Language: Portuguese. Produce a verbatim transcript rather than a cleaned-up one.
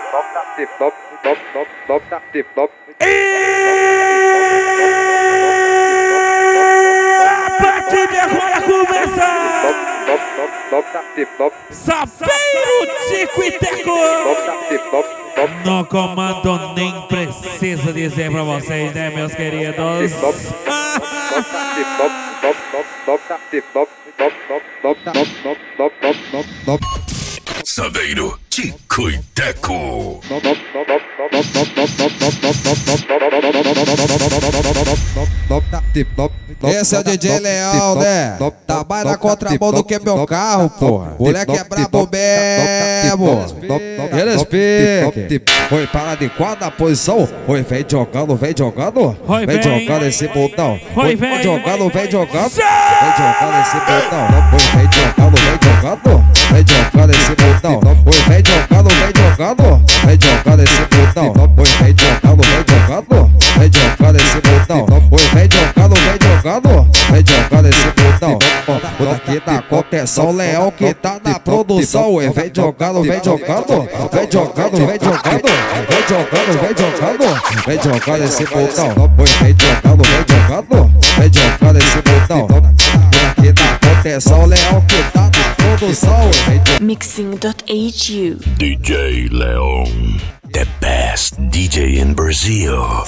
A partir de agora começa Safeiro, Tico e Teco. No comando nem precisa dizer pra vocês, né, meus queridos? Saveiro, Tico e Teco. Esse é o D J Leão, né? Tá mais na contramão do que meu carro, porra. Moleque é brabo mesmo. Eles pique. Oi, para de quadra posição. Oi, vem jogando, vem jogando. Vem jogando esse botão. Oi, vem jogando, vem jogando. Vem jogando esse botão. Oi, vem jogando, vem jogando. Vem jogando esse botão. Oi, vem jogando, vem jogando. Vem jogando esse botão. Oi, vem jogando, vem jogando. Vem jogando esse botão. Oi, vem jogando, vem jogando. Vem jogando esse botão. O daqui da contenção, Leão que tá na produção. Oi, vem jogando, vem jogando. Vem jogando, vem jogando. Vem jogando, vem jogando. Vem jogando esse botão. Oi, vem jogando, vem jogando. Vem jogando esse botão. O daqui da contenção, Leão que tá na produção. Mixing dot H U D J Leon, the best D J in Brazil.